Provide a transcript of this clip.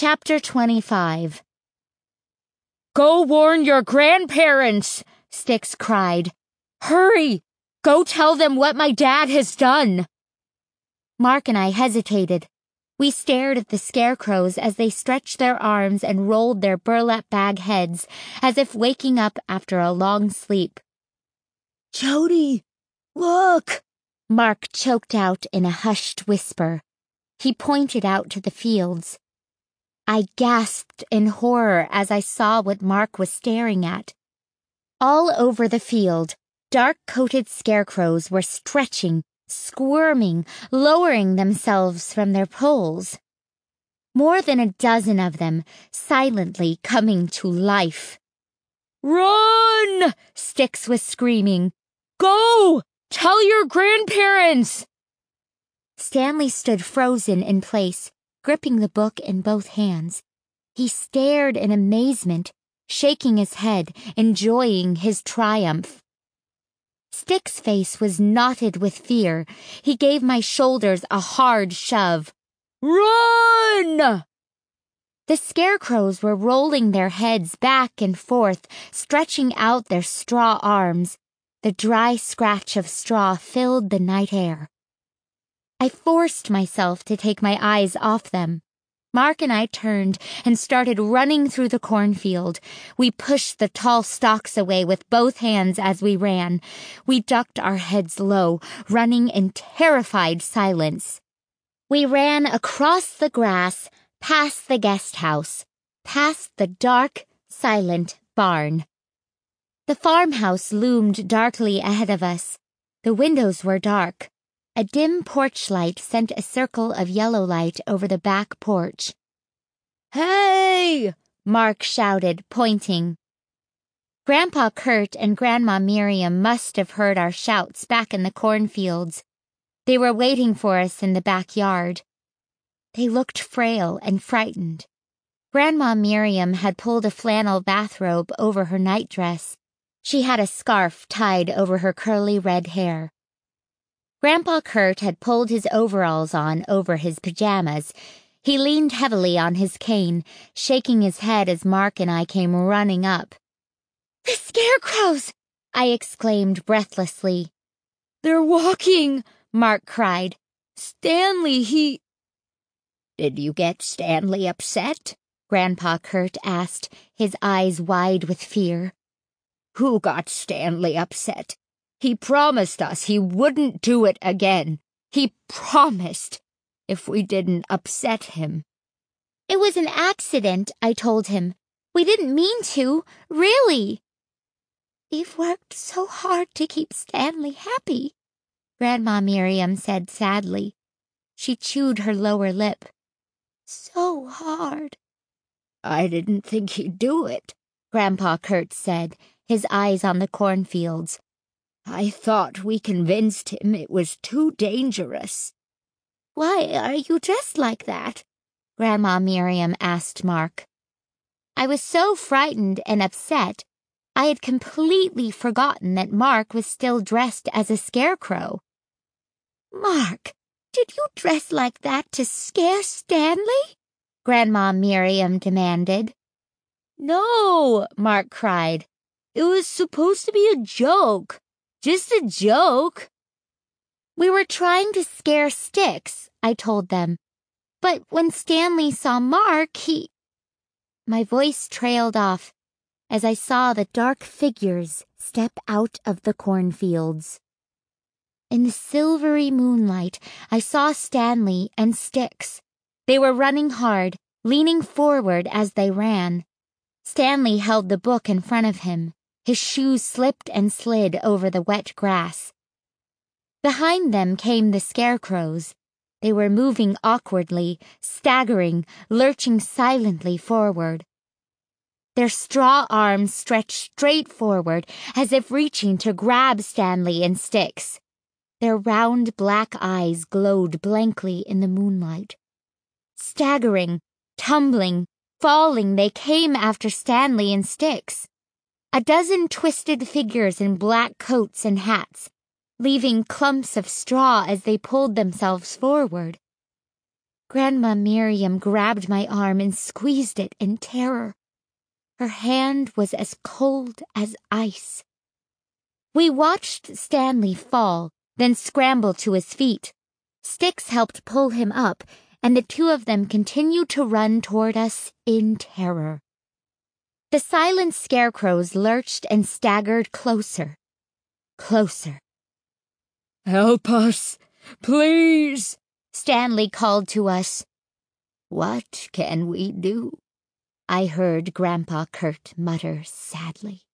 Chapter 25. "Go warn your grandparents," Styx cried. "Hurry! Go tell them what my dad has done." Mark and I hesitated. We stared at the scarecrows as they stretched their arms and rolled their burlap bag heads, as if waking up after a long sleep. "Jody, look!" Mark choked out in a hushed whisper. He pointed out to the fields. I gasped in horror as I saw what Mark was staring at. All over the field, dark-coated scarecrows were stretching, squirming, lowering themselves from their poles. More than a dozen of them, silently coming to life. "Run!" Styx was screaming. "Go! Tell your grandparents!" Stanley stood frozen in place, gripping the book in both hands. He stared in amazement, shaking his head, enjoying his triumph. Styx's face was knotted with fear. He gave my shoulders a hard shove. "Run!" The scarecrows were rolling their heads back and forth, stretching out their straw arms. The dry scratch of straw filled the night air. I forced myself to take my eyes off them. Mark and I turned and started running through the cornfield. We pushed the tall stalks away with both hands as we ran. We ducked our heads low, running in terrified silence. We ran across the grass, past the guest house, past the dark, silent barn. The farmhouse loomed darkly ahead of us. The windows were dark. A dim porch light sent a circle of yellow light over the back porch. "Hey!" Mark shouted, pointing. Grandpa Kurt and Grandma Miriam must have heard our shouts back in the cornfields. They were waiting for us in the backyard. They looked frail and frightened. Grandma Miriam had pulled a flannel bathrobe over her nightdress. She had a scarf tied over her curly red hair. Grandpa Kurt had pulled his overalls on over his pajamas. He leaned heavily on his cane, shaking his head as Mark and I came running up. "The scarecrows!" I exclaimed breathlessly. "They're walking!" Mark cried. "Stanley, he—" "Did you get Stanley upset?" Grandpa Kurt asked, his eyes wide with fear. "Who got Stanley upset? He promised us he wouldn't do it again. He promised, if we didn't upset him." "It was an accident," I told him. "We didn't mean to, really." "We've worked so hard to keep Stanley happy," Grandma Miriam said sadly. She chewed her lower lip. "So hard." "I didn't think he'd do it," Grandpa Kurt said, his eyes on the cornfields. "I thought we convinced him it was too dangerous." "Why are you dressed like that?" Grandma Miriam asked Mark. I was so frightened and upset, I had completely forgotten that Mark was still dressed as a scarecrow. "Mark, did you dress like that to scare Stanley?" Grandma Miriam demanded. "No," Mark cried. "It was supposed to be a joke. Just a joke." "We were trying to scare Styx," I told them. "But when Stanley saw Mark, he—" My voice trailed off as I saw the dark figures step out of the cornfields. In the silvery moonlight, I saw Stanley and Styx. They were running hard, leaning forward as they ran. Stanley held the book in front of him. His shoes slipped and slid over the wet grass. Behind them came the scarecrows. They were moving awkwardly, staggering, lurching silently forward. Their straw arms stretched straight forward, as if reaching to grab Stanley and Styx. Their round black eyes glowed blankly in the moonlight. Staggering, tumbling, falling, they came after Stanley and Styx. A dozen twisted figures in black coats and hats, leaving clumps of straw as they pulled themselves forward. Grandma Miriam grabbed my arm and squeezed it in terror. Her hand was as cold as ice. We watched Stanley fall, then scramble to his feet. Sticks helped pull him up, and the two of them continued to run toward us in terror. The silent scarecrows lurched and staggered closer. Closer. "Help us, please," Stanley called to us. "What can we do?" I heard Grandpa Kurt mutter sadly.